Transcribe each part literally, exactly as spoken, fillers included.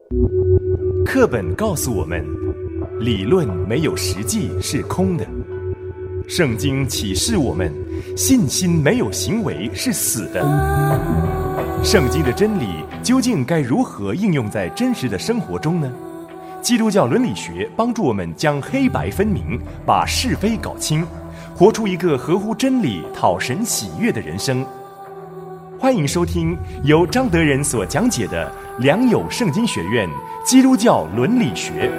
课本告诉我们，理论没有实际是空的。圣经启示我们，信心没有行为是死的。圣经的真理究竟该如何应用在真实的生活中呢？基督教伦理学帮助我们将黑白分明，把是非搞清，活出一个合乎真理、讨神喜悦的人生。欢迎收听由张德仁所讲解的良友圣经学院基督教伦理学。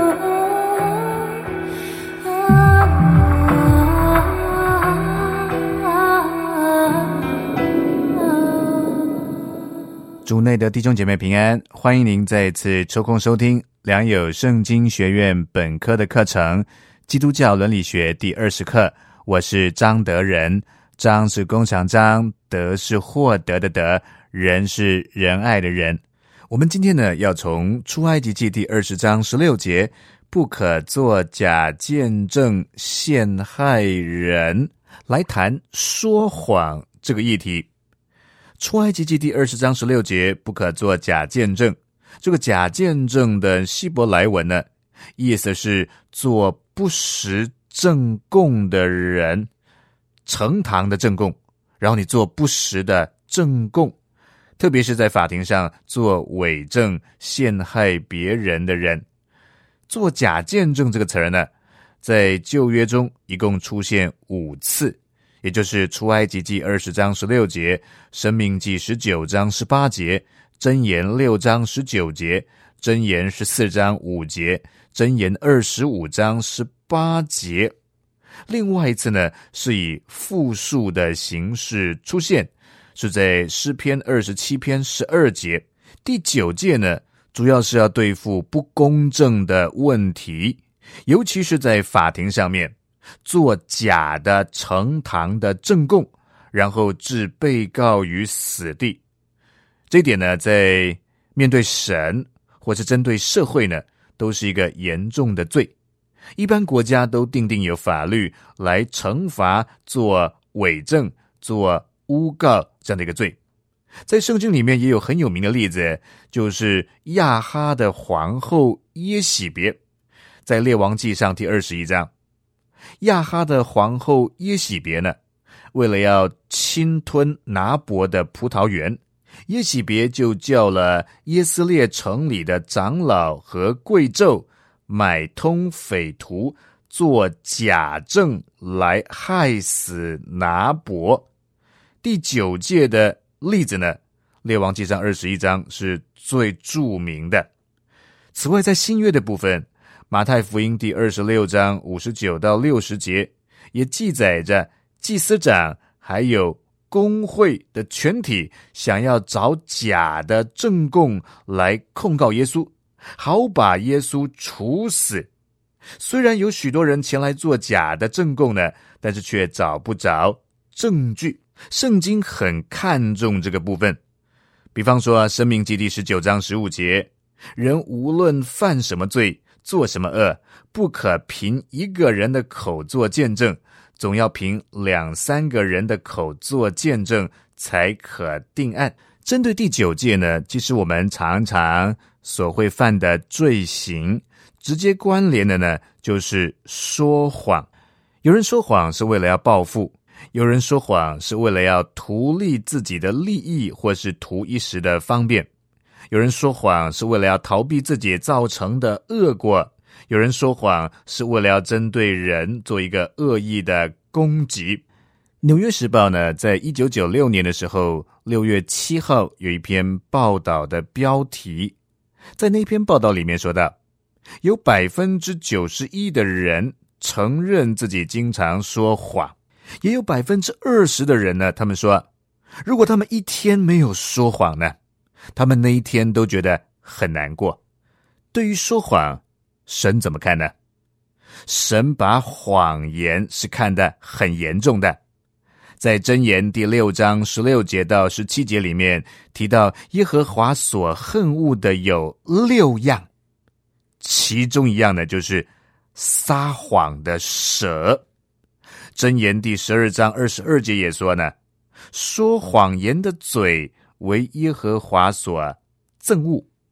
主内的弟兄姐妹平安，欢迎您再次抽空收听良友圣经学院本科的课程基督教伦理学第二十课。我是张德仁，张是弓长张，德是获得的德，仁是仁爱的仁。我们今天呢，要从出埃及记第二十章十六节，不可作假见证陷害人，来谈说谎这个议题。出埃及记第二十章十六节，不可作假见证。这个假见证的希伯来文呢，意思是做不实证供的人，呈堂的证供，然后你做不实的证供，特别是在法庭上做伪证陷害别人的人。做假见证这个词儿呢，在旧约中一共出现五次，也就是出埃及记二十章十六节，申命记十九章十八节，箴言六章十九节，箴言十四章五节，箴言二十五章十八节。另外一次呢，是以复数的形式出现，是在诗篇二十七篇十二节。第九诫呢，主要是要对付不公正的问题，尤其是在法庭上面做假的呈堂的证供，然后置被告于死地。这一点呢，在面对神或是针对社会呢，都是一个严重的罪。一般国家都订定有法律来惩罚做伪证、做诬告这样的一个罪。在圣经里面也有很有名的例子，就是亚哈的皇后耶洗别，在列王记上第二十一章。亚哈的皇后耶洗别呢，为了要侵吞拿伯的葡萄园，耶洗别就叫了耶斯列城里的长老和贵胄买通匪徒，做假证来害死拿伯。第九届的例子呢，列王记上二十一章是最著名的。此外，在新约的部分，马太福音第二十六章五十九到六十节也记载着祭司长还有公会的全体想要找假的证供来控告耶稣，好把耶稣处死。虽然有许多人前来做假的证供呢，但是却找不着证据。圣经很看重这个部分，比方说申命记第十九章十五节，人无论犯什么罪，做什么恶，不可凭一个人的口做见证，总要凭两三个人的口做见证，才可定案。针对第九诫呢，其实我们常常所会犯的罪行，直接关联的呢，就是说谎。有人说谎是为了要报复，有人说谎是为了要图利自己的利益，或是图一时的方便。有人说谎是为了要逃避自己造成的恶果，有人说谎是为了要针对人做一个恶意的攻击。纽约时报呢，在一九九六年的时候，六月七号有一篇报道的标题，在那篇报道里面说到，有 百分之九十一 的人承认自己经常说谎，也有 百分之二十 的人呢，他们说如果他们一天没有说谎呢，他们那一天都觉得很难过。对于说谎，神怎么看呢？神把谎言是看得很严重的。在箴言第六章十六节到十七节里面提到，耶和华所恨恶的有六样，其中一样呢，就是撒谎的舌。箴言第十二章二十二节也说呢，说谎言的嘴为耶和华所憎恶。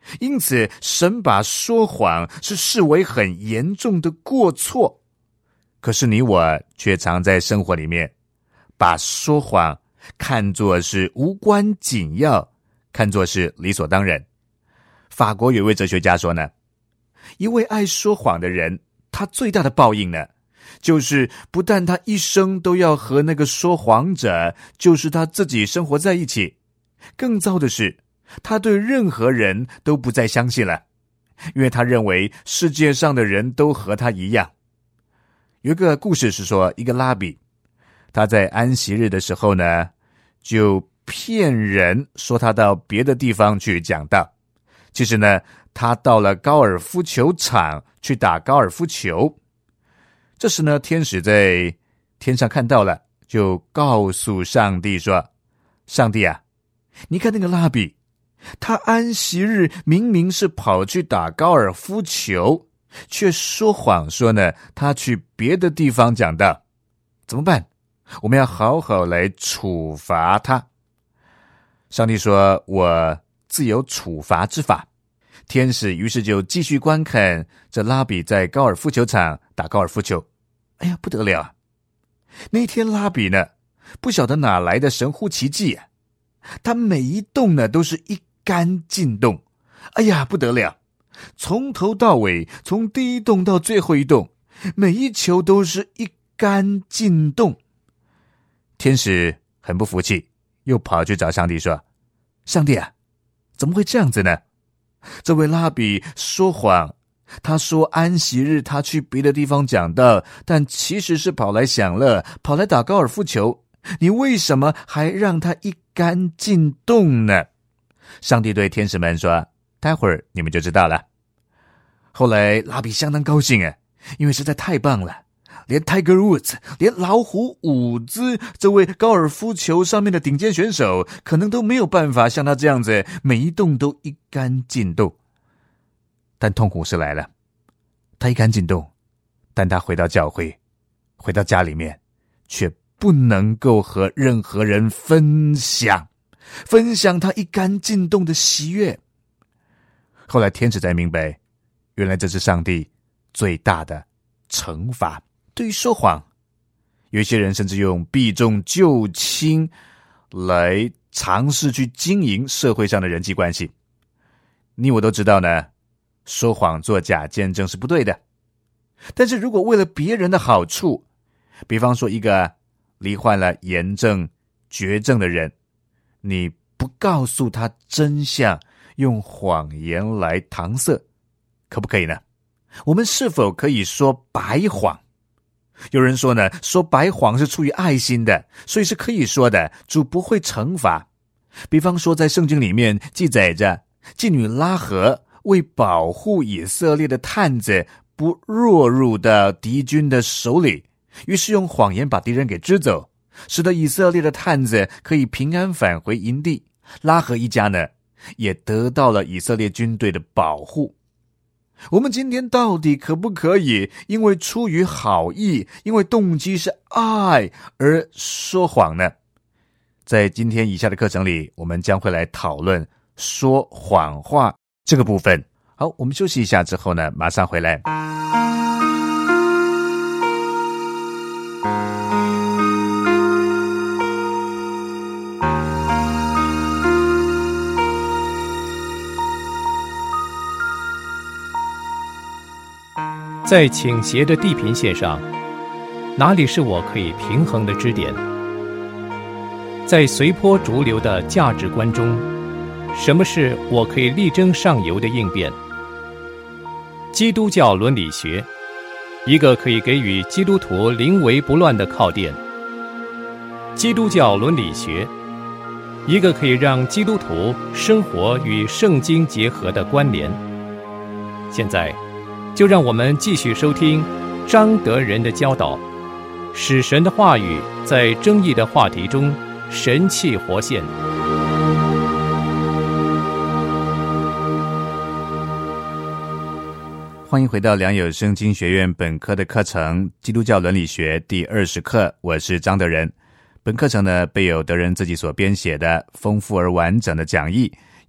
因此神把说谎是视为很严重的过错。可是你我却常在生活里面把说谎看作是无关紧要，看作是理所当然。法国有一位哲学家说呢，一位爱说谎的人，他最大的报应呢，就是不但他一生都要和那个说谎者，就是他自己生活在一起，更糟的是他对任何人都不再相信了，因为他认为世界上的人都和他一样。有一个故事是说，一个拉比他在安息日的时候呢，就骗人说他到别的地方去讲道。其实呢，他到了高尔夫球场去打高尔夫球。这时呢，天使在天上看到了，就告诉上帝说，上帝啊，你看那个拉比，他安息日明明是跑去打高尔夫球，却说谎说呢，他去别的地方讲道，怎么办？我们要好好来处罚他。上帝说，我自有处罚之法。天使于是就继续观看这拉比在高尔夫球场打高尔夫球。哎呀，不得了啊！那天拉比呢，不晓得哪来的神乎其技啊，他每一动呢都是一杆进洞。哎呀，不得了！从头到尾，从第一洞到最后一洞，每一球都是一杆进洞。天使很不服气，又跑去找上帝说，上帝啊，怎么会这样子呢？这位拉比说谎，他说安息日他去别的地方讲道，但其实是跑来享乐，跑来打高尔夫球，你为什么还让他一杆进洞呢？上帝对天使们说，待会儿你们就知道了。后来拉比相当高兴啊，因为实在太棒了，连 Tiger Woods， 连老虎伍兹这位高尔夫球上面的顶尖选手，可能都没有办法像他这样子每一洞都一杆进洞。但痛苦是来了，他一杆进洞，但他回到教会，回到家里面，却不能够和任何人分享分享他一杆进洞的喜悦。后来天使才明白，原来这是上帝最大的惩罚。对于说谎，有一些人甚至用避重就轻来尝试去经营社会上的人际关系。你我都知道呢，说谎作假见证是不对的。但是如果为了别人的好处，比方说一个罹患了炎症绝症的人，你不告诉他真相，用谎言来搪塞，可不可以呢？我们是否可以说白谎？有人说呢，说白谎是出于爱心的，所以是可以说的，主不会惩罚。比方说在圣经里面记载着，妓女拉合为保护以色列的探子不落入到敌军的手里，于是用谎言把敌人给支走，使得以色列的探子可以平安返回营地。拉合一家呢，也得到了以色列军队的保护。我们今天到底可不可以因为出于好意，因为动机是爱而说谎呢？在今天以下的课程里，我们将会来讨论说谎话这个部分。好，我们休息一下之后呢，马上回来。 在倾斜的地平线上，哪里是我可以平衡的支点？在随波逐流的价值观中，什么是我可以力争上游的应变？基督教伦理学，一个可以给予基督徒临危不乱的靠垫。基督教伦理学，一个可以让基督徒生活与圣经结合的关联。现在就让我们继续收听张德仁的教导，使神的话语在争议的话题中神气活现。 欢迎回到良友圣经学院本科的课程《基督教伦理学》第二十课，我是张德仁。本课程呢，备有德仁自己所编写的丰富而完整的讲义，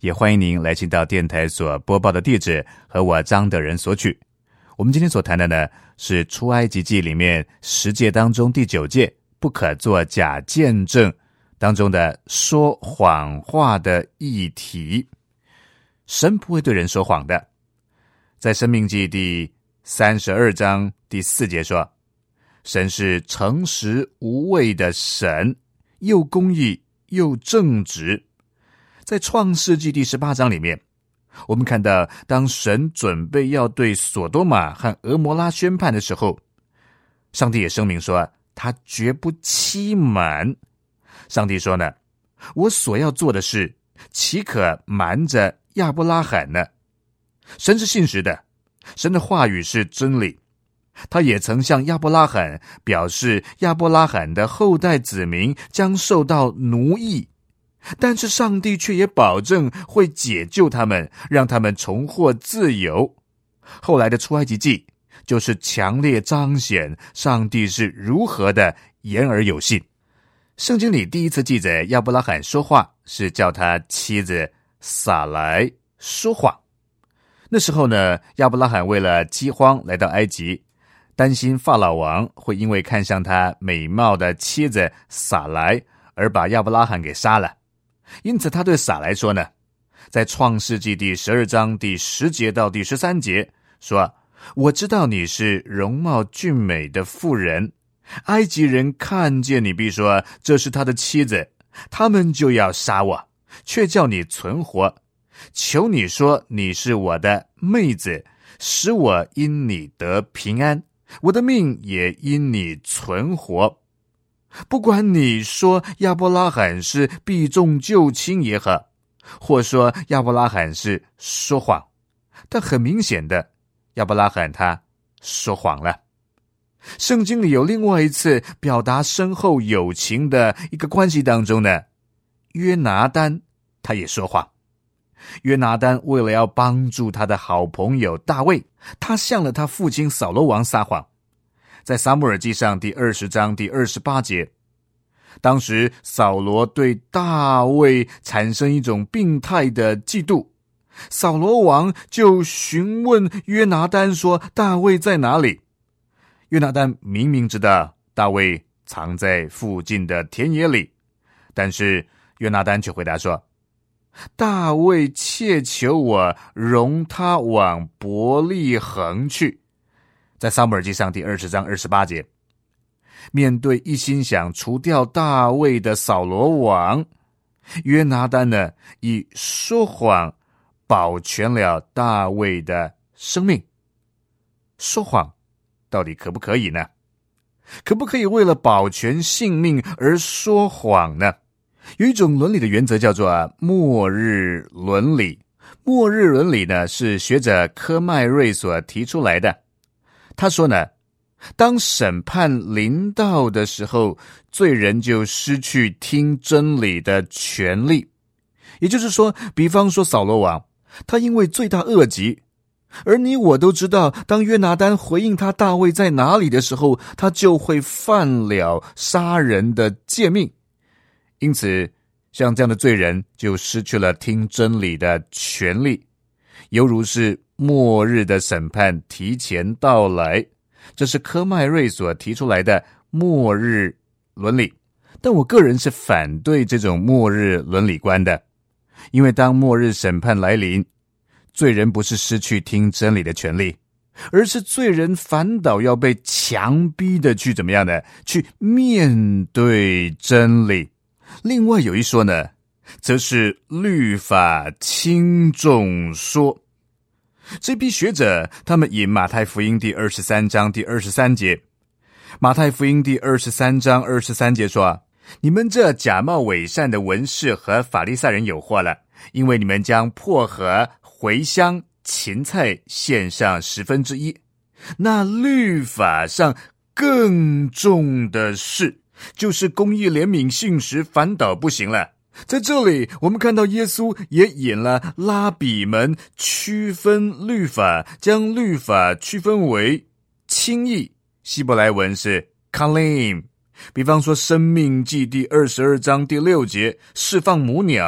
也欢迎您来信到电台所播报的地址，和我张德仁索取。我们今天所谈的呢，是出埃及记里面十诫当中第九诫，不可作假见证当中的说谎话的议题。神不会对人说谎的。在申命记第三十二章第四节说，神是诚实无畏的神，又公义又正直。在创世纪第十八章里面，我们看到当神准备要对索多玛和俄摩拉宣判的时候，上帝也声明说他绝不欺瞒。上帝说呢，我所要做的事岂可瞒着亚伯拉罕呢？神是信实的，神的话语是真理。他也曾向亚伯拉罕表示亚伯拉罕的后代子民将受到奴役，但是上帝却也保证会解救他们，让他们重获自由。后来的出埃及记就是强烈彰显上帝是如何的言而有信。圣经里第一次记载亚伯拉罕说话，是叫他妻子撒来说谎。那时候呢，亚伯拉罕为了饥荒来到埃及，担心法老王会因为看上他美貌的妻子撒来而把亚伯拉罕给杀了。因此他对撒来说呢，在创世纪第十二章第十节到第十三节说，我知道你是容貌俊美的妇人，埃及人看见你必说这是他的妻子，他们就要杀我，却叫你存活。求你说你是我的妹子，使我因你得平安，我的命也因你存活。不管你说亚伯拉罕是避重就轻也好，或说亚伯拉罕是说谎，但很明显的，亚伯拉罕他说谎了。圣经里有另外一次表达深厚友情的一个关系当中呢，约拿单他也说谎。约拿单为了要帮助他的好朋友大卫，他向了他父亲扫罗王撒谎。在撒母耳记上第二十章第二十八节，当时扫罗对大卫产生一种病态的嫉妒，扫罗王就询问约拿单说大卫在哪里。约拿单明明知道大卫藏在附近的田野里，但是约拿单却回答说，大卫切求我容他往伯利恒去。在撒母耳记上第二十章二十八节，面对一心想除掉大卫的扫罗王，约拿单呢以说谎保全了大卫的生命。说谎到底可不可以呢？可不可以为了保全性命而说谎呢？有一种伦理的原则叫做末日伦理。末日伦理呢，是学者科麦瑞所提出来的。他说呢，当审判临到的时候，罪人就失去听真理的权利。也就是说，比方说扫罗王，他因为罪大恶极，而你我都知道，当约拿单回应他大卫在哪里的时候，他就会犯了杀人的诫命。因此像这样的罪人就失去了听真理的权利，犹如是末日的审判提前到来。这是科麦瑞所提出来的末日伦理，但我个人是反对这种末日伦理观的。因为当末日审判来临，罪人不是失去听真理的权利，而是罪人反倒要被强逼的去怎么样呢？去面对真理。另外有一说呢，则是律法轻重说。这批学者他们引马太福音第二十三章第二十三节，马太福音第二十三章二十三节说，你们这假冒伪善的文士和法利赛人有祸了，因为你们将薄荷、茴香、芹菜献上十分之一，那律法上更重的事，就是公义、怜悯、信实反倒不行了。在这里我们看到耶稣也引了拉比们区分律法，将律法区分为轻易，希伯来文是 kalim。 比方说申命记第二十二章第六节，释放母鸟，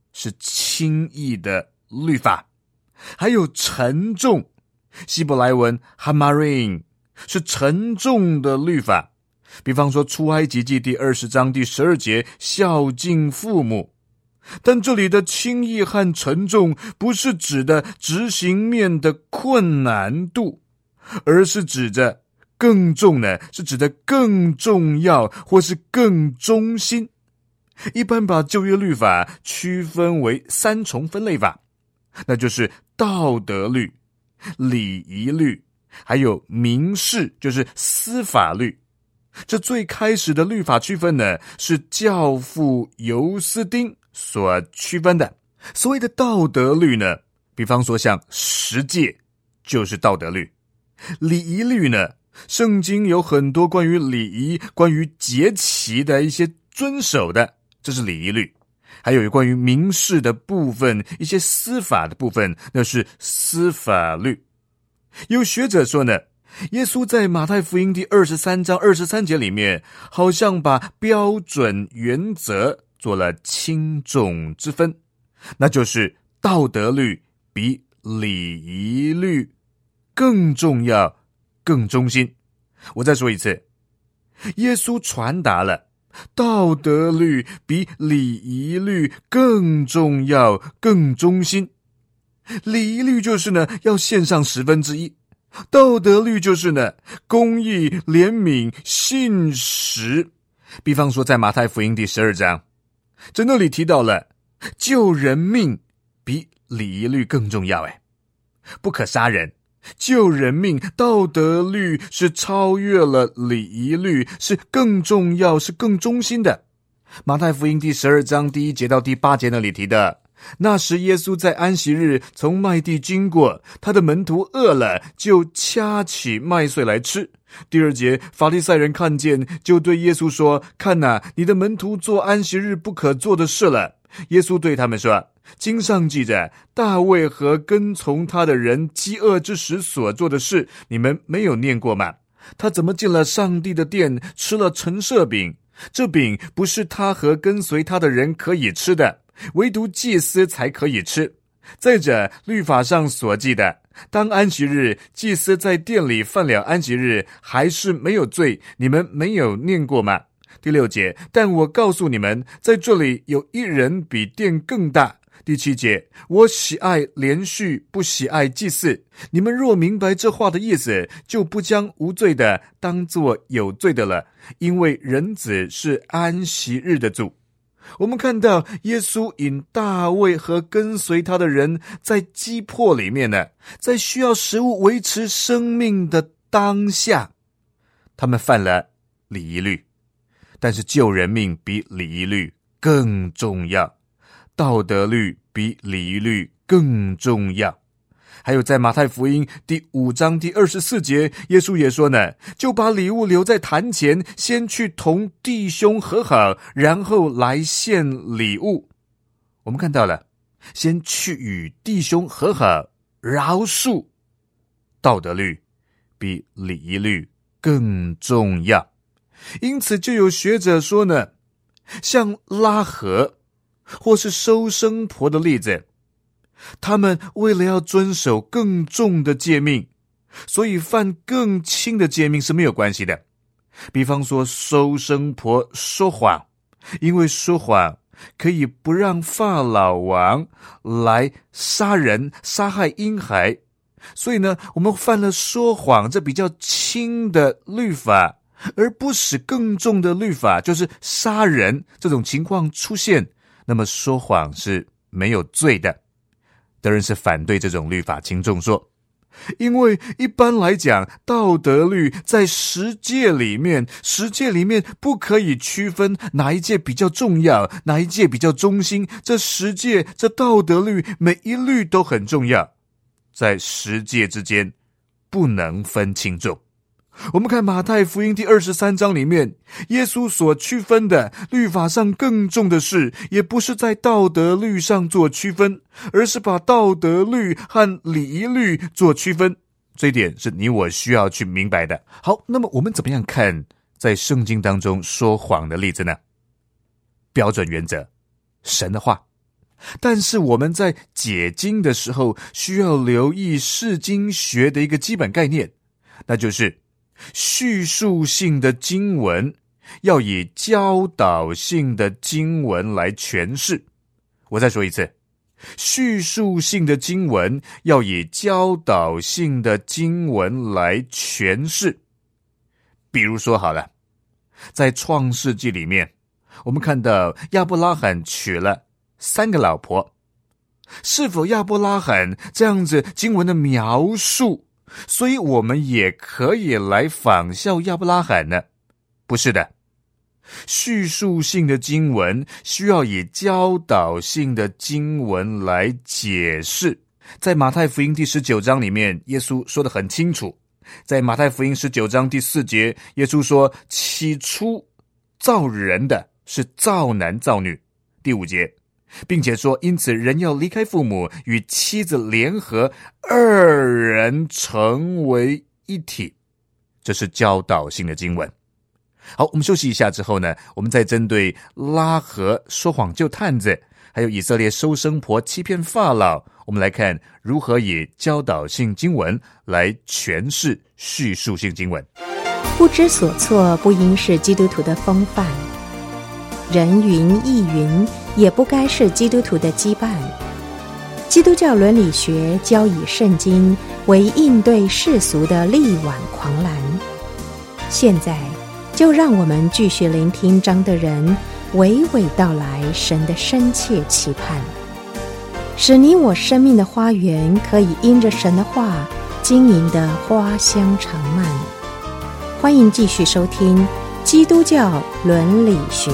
是轻易的律法，还有沉重，希伯来文 hamarim 是沉重的律法。比方说出埃及记第二十章第十二节，孝敬父母。但这里的轻易和沉重不是指的执行面的困难度，而是指着更重呢，是指的更重要或是更忠心。一般把旧约律法区分为三重分类法，那就是道德律、礼仪律，还有民事，就是司法律。这最开始的律法区分呢，是教父尤斯丁所区分的。所谓的道德律呢，比方说像十诫就是道德律。礼仪律呢，圣经有很多关于礼仪、关于节期的一些遵守的，这是礼仪律。还有关于民事的部分，一些司法的部分，那是司法律。有学者说呢，耶稣在马太福音第二十三章二十三节里面，好像把标准原则做了轻重之分，那就是道德律比礼仪律更重要、更忠心。我再说一次，耶稣传达了道德律比礼仪律更重要、更忠心。礼仪律就是呢，要献上十分之一；道德律就是呢，公义、怜悯、信实。比方说在马太福音第十二章，在那里提到了救人命比礼仪律更重要，诶，不可杀人。救人命，道德律是超越了礼仪律，是更重要，是更忠心的。马太福音第十二章第一节到第八节那里提的，那时耶稣在安息日从麦地经过，他的门徒饿了，就掐起麦穗来吃。第二节，法利赛人看见，就对耶稣说，看哪，你的门徒做安息日不可做的事了。耶稣对他们说，经上记着大卫和跟从他的人饥饿之时所做的事，你们没有念过吗？他怎么进了上帝的殿，吃了陈设饼？这饼不是他和跟随他的人可以吃的，唯独祭司才可以吃。再者，律法上所记的，当安息日，祭司在殿里犯了安息日，还是没有罪，你们没有念过吗？第六节，但我告诉你们，在这里有一人比殿更大。第七节，我喜爱连续，不喜爱祭祀。你们若明白这话的意思，就不将无罪的当作有罪的了，因为人子是安息日的主。我们看到耶稣引大卫和跟随他的人在饥迫里面呢，在需要食物维持生命的当下，他们犯了礼仪律，但是救人命比礼仪律更重要，道德律比礼仪律更重要。还有在马太福音第五章第二十四节，耶稣也说呢，就把礼物留在坛前，先去同弟兄和好，然后来献礼物。我们看到了，先去与弟兄和好，饶恕。道德律比礼仪律更重要。因此就有学者说呢，像拉合或是收生婆的例子，他们为了要遵守更重的诫命，所以犯更轻的诫命是没有关系的。比方说收生婆说谎，因为说谎可以不让法老王来杀人，杀害婴孩，所以呢，我们犯了说谎这比较轻的律法，而不使更重的律法，就是杀人这种情况出现，那么说谎是没有罪的。德人是反对这种律法轻重说，因为一般来讲，道德律在十诫里面，十诫里面不可以区分哪一诫比较重要，哪一诫比较忠心。这十诫，这道德律每一律都很重要，在十诫之间不能分轻重。我们看马太福音第二十三章里面，耶稣所区分的律法上更重的事，也不是在道德律上做区分，而是把道德律和礼仪律做区分。这一点是你我需要去明白的。好，那么我们怎么样看在圣经当中说谎的例子呢？标准原则，神的话。 但是我们在解经的时候，需要留意释经学的一个基本概念，那就是叙述性的经文要以教导性的经文来诠释。我再说一次，叙述性的经文要以教导性的经文来诠释。比如说好了，在创世纪里面，我们看到亚伯拉罕娶了三个老婆，是否亚伯拉罕这样子经文的描述，所以我们也可以来仿效亚伯拉罕呢？不是的，叙述性的经文需要以教导性的经文来解释。在马太福音第十九章里面，耶稣说得很清楚，在马太福音十九章第四节，耶稣说，起初造人的是造男造女。第五节，并且说，因此人要离开父母，与妻子联合，二人成为一体。这是教导性的经文。好，我们休息一下之后呢，我们再针对拉合说谎救探子，还有以色列收生婆欺骗法老，我们来看如何以教导性经文来诠释叙述性经文。 不知所措不应是基督徒的风范，人云亦云也不该是基督徒的羁绊。基督教伦理学教以圣经为应对世俗的力挽狂澜。现在就让我们继续聆听张德仁娓娓道来神的深切期盼，使你我生命的花园可以因着神的话经营的花香长漫。欢迎继续收听基督教伦理学。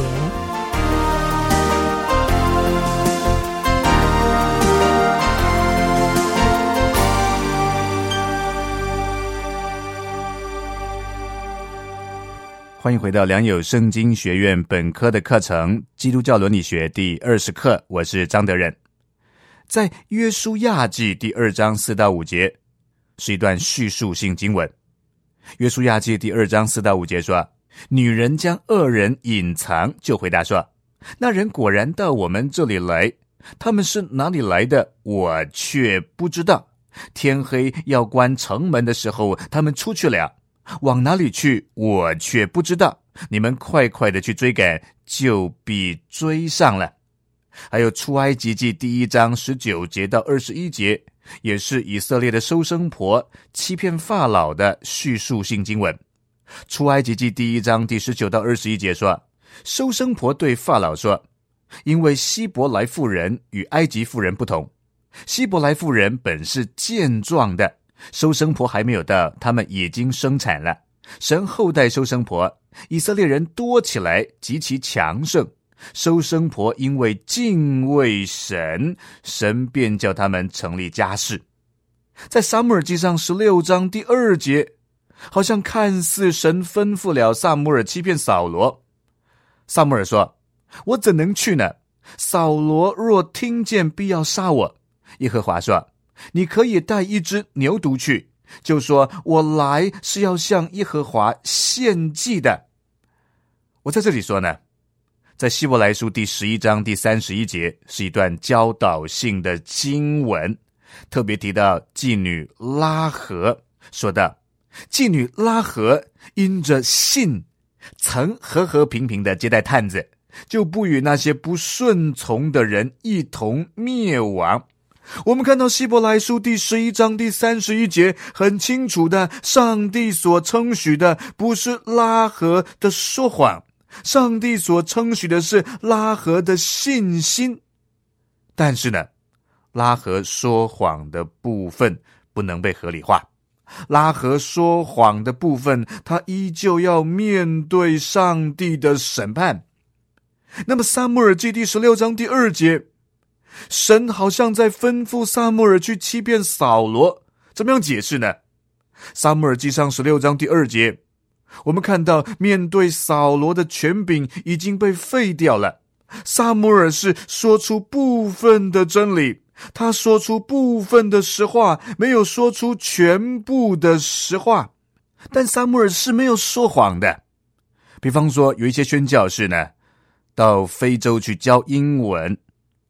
欢迎回到良友圣经学院本科的课程，基督教伦理学第二十课，我是张德仁。在约书亚记第二章四到五节是一段叙述性经文。约书亚记第二章四到五节说，女人将恶人隐藏，就回答说，那人果然到我们这里来，他们是哪里来的，我却不知道。天黑要关城门的时候，他们出去了，往哪里去，我却不知道。你们快快的去追赶，就必追上了。还有出埃及记第一章十九节到二十一节，也是以色列的收生婆欺骗法老的叙述性经文。出埃及记第一章第十九到二十一节说，收生婆对法老说，因为希伯来妇人与埃及妇人不同，希伯来妇人本是健壮的，收生婆还没有到，他们已经生产了。神后代收生婆，以色列人多起来，极其强盛。收生婆因为敬畏神，神便叫他们成立家室。在撒母耳记上十六章第二节，好像看似神吩咐了撒母耳欺骗扫罗。撒母耳说，我怎能去呢？扫罗若听见，必要杀我。耶和华说，你可以带一只牛犊去，就说我来是要向耶和华献祭的。我在这里说呢，在希伯来书第十一章第三十一节是一段教导性的经文，特别提到妓女拉合，说道，妓女拉合因着信曾和和平平的接待探子，就不与那些不顺从的人一同灭亡。我们看到希伯来书第十一章第三十一节很清楚的，上帝所称许的不是拉合的说谎，上帝所称许的是拉合的信心。但是呢，拉合说谎的部分不能被合理化，拉合说谎的部分，他依旧要面对上帝的审判。那么撒母耳记第十六章第二节，神好像在吩咐撒母耳去欺骗扫罗，怎么样解释呢？撒母耳记上十六章第二节，我们看到面对扫罗的权柄已经被废掉了，撒母耳是说出部分的真理，他说出部分的实话，没有说出全部的实话。但撒母耳是没有说谎的。比方说有一些宣教士呢，到非洲去教英文，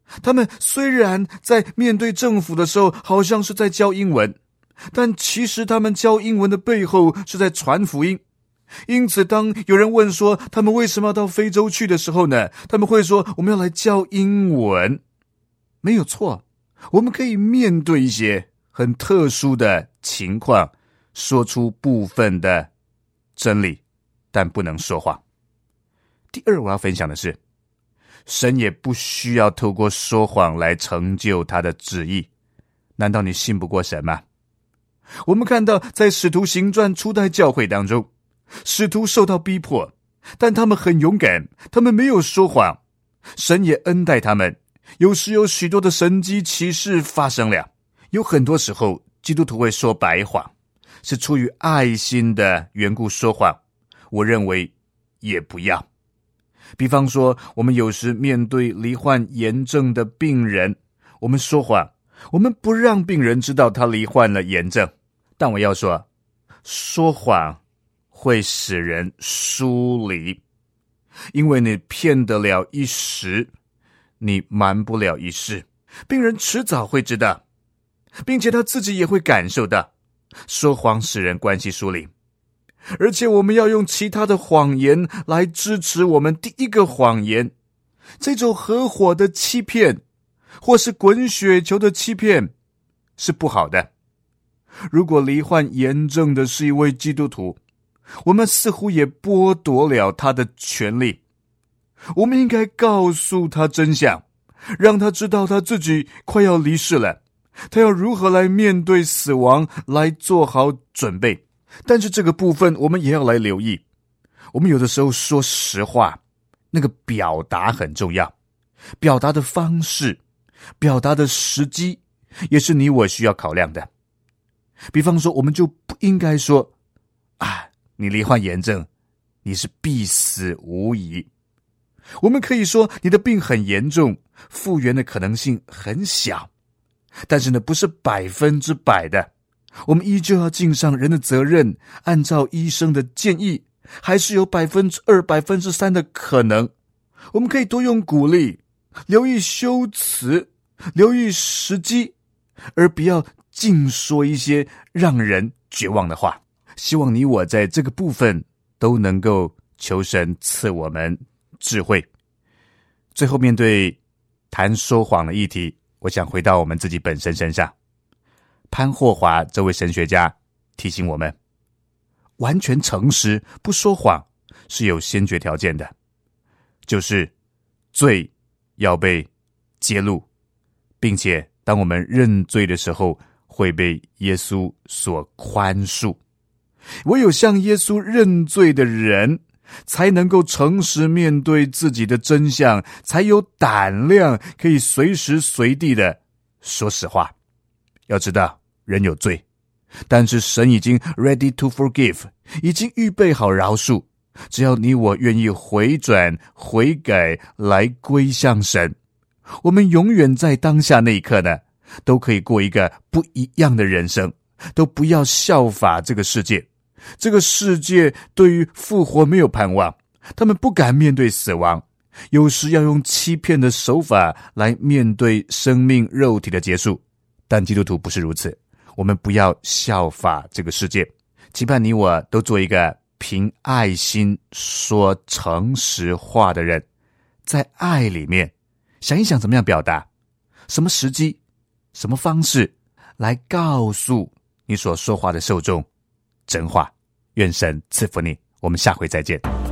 他们虽然在面对政府的时候好像是在教英文，但其实他们教英文的背后是在传福音。因此当有人问说他们为什么要到非洲去的时候呢，他们会说我们要来教英文。没有错，我们可以面对一些很特殊的情况，说出部分的真理，但不能说谎。第二，我要分享的是，神也不需要透过说谎来成就他的旨意。难道你信不过神吗？我们看到在使徒行传初代教会当中，使徒受到逼迫，但他们很勇敢，他们没有说谎，神也恩待他们，有时有许多的神迹奇事发生了。有很多时候基督徒会说白谎，是出于爱心的缘故说谎，我认为也不要。比方说，我们有时面对罹患炎症的病人，我们说谎，我们不让病人知道他罹患了炎症。但我要说，说谎会使人疏离，因为你骗得了一时，你瞒不了一世。病人迟早会知道，并且他自己也会感受到，说谎使人关系疏离。而且我们要用其他的谎言来支持我们第一个谎言。这种合伙的欺骗，或是滚雪球的欺骗，是不好的。如果罹患炎症的是一位基督徒，我们似乎也剥夺了他的权利。我们应该告诉他真相，让他知道他自己快要离世了，他要如何来面对死亡，来做好准备。但是这个部分我们也要来留意，我们有的时候说实话，那个表达很重要，表达的方式，表达的时机，也是你我需要考量的。比方说，我们就不应该说啊，你罹患炎症，你是必死无疑。我们可以说你的病很严重，复原的可能性很小，但是呢，不是百分之百的。我们依旧要尽上人的责任，按照医生的建议，还是有百分之二、百分之三的可能。我们可以多用鼓励，留意修辞，留意时机，而不要尽说一些让人绝望的话。希望你我在这个部分都能够求神赐我们智慧。最后，面对谈说谎的议题，我想回到我们自己本身身上。潘霍华这位神学家提醒我们，完全诚实不说谎是有先决条件的，就是罪要被揭露，并且当我们认罪的时候会被耶稣所宽恕。唯有向耶稣认罪的人才能够诚实面对自己的真相，才有胆量可以随时随地的说实话。要知道人有罪，但是神已经 ready to forgive， 已经预备好饶恕。只要你我愿意回转悔改来归向神，我们永远在当下那一刻呢，都可以过一个不一样的人生，都不要效法这个世界。这个世界对于复活没有盼望，他们不敢面对死亡，有时要用欺骗的手法来面对生命肉体的结束。但基督徒不是如此，我们不要效法这个世界，期盼你我都做一个凭爱心说诚实话的人，在爱里面想一想怎么样表达，什么时机，什么方式来告诉你所说话的受众真话。愿神赐福你，我们下回再见。